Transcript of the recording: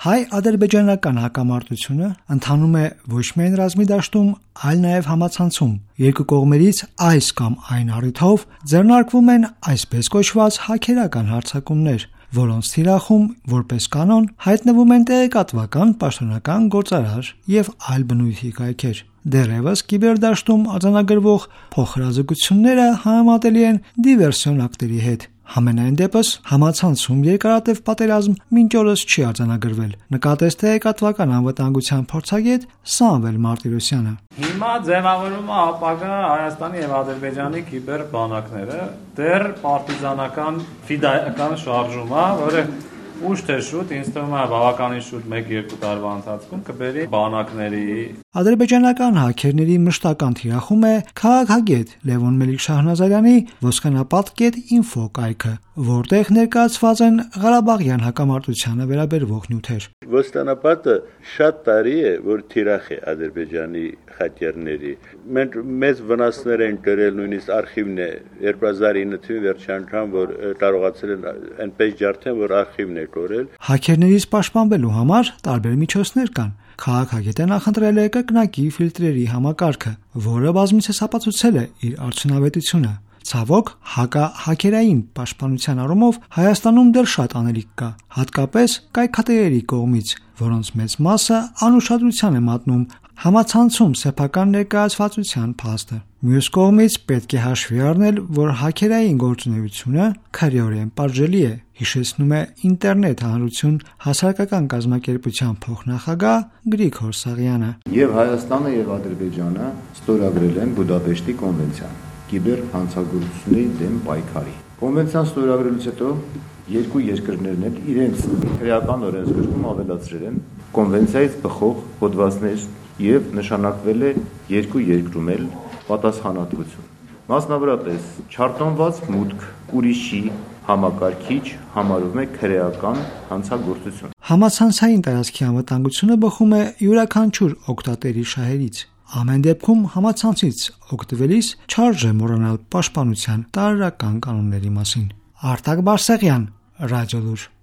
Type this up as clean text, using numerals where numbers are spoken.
Հայ-ադրբեջանական հակամարտությունը ընթանում է ոչ միայն ռազմի դաշտում, այլ նաև համացանցում։ Երկու կողմերից այս կամ այն առիթով ձեռնարկվում են այսպես կոչված հաքերական հարձակումներ, որոնց թիրախում, որպես կանոն, հայտնվում են տեղեկատվական, պաշտոնական, գործարար եւ այլ բնույթի կայքեր։ Դեռևս կիբերդաշտում արձանագրվող փոխհրաձգությունները համեմատելի են դիվերսիոն ակտերի հետ։ Համենայն դեպս համացանցում երկարատև պատերազմ մինչ օրս չի արձանագրվել, նկատեց տեղեկատվական անվտանգության փորձագետ Սամվել Մարտիրոսյանը։ Հիմա ձևավորվում է ապագա Հայաստանի եւ Ադրբեջանի կիբեր բանակները, դեռ պարտիզանական ֆիդայական շարժում է, որը ուշ թե շուտ, ինձ թվում է բավականին շուտ 1-2 տարվա ընթացքում կբերի բանակների։ Ադրբեջանական հաքերների մշտական թիրախում է քաղաքագետ Լևոն Մելիք-Շահնազարյանի ոսկանապատ.info կայքը, որտեղ ներկայացված են Ղարաբաղյան հակամարտությանը վերաբերող նյութեր։ Ոստանապատը շատ տարի է, որ թիրախ է Ադրբեջանի խաչերների։ Մեծ վնասներ են կրել, նույնիսկ արխիվն է 2009 թվականին վերջին անգամ, որ կարողացել են այնպես ջարդեն, որ արխիվն է կորել։ Հաքերներից պաշտպանվելու համար տարբեր միջոցներ կան։ Քաղաքագետը նախընտրել է կրկնակի ֆիլտրերի համակարգը, որը բազմիցս ապացուցել է իր արդյունավետությունը։ Ցավոք, հակերային պաշտպանության առումով Հայաստանում դեռ շատ անելիք կա, հատկապես կայքատերերի կողմից, որոնց մեծ մասը անուշադրության է մատնում համացանցում սեփական ներկայացվածության փաստը։ Մյուս կողմից պետք է հաշվի առնել, որ հաքերային գործունեությունը քրեորեն պատժելի է, հիշեցնում է ինտերնետ հանրություն հասարակական կազմակերպության փոխնախագահ Գրիգոր Սաղյանը։ Եվ Հայաստանը եւ Ադրբեջանը ստորագրել են Բուդապեշտի կոնվենցիան կիբեր հանցագործությունների դեմ պայքարի։ Կոնվենցիան ստորագրելուց հետո երկու երկրներն էլ իրենց քրեական օրենսգրքում ավելացրել են կոնվենցիայից բխող հոդվածներ եւ նշանակվել է երկու երկրում էլ պատասխանատվություն։ Մասնավորապես չարտոնված մուտք ուրիշի համակարգիչ համարվում է քրեական հանցագործություն։ Համացանցային տարածքի անվտանգությունը բխում է յուրաքանչյուր օգտատերի շահերից։ Ամեն դեպքում համացանցից օգտվելիս չարժե մոռանալ պաշտպանության տարրական կանոնների մասին։ Արտակ Բարսեղյան, Ռադիոլուր։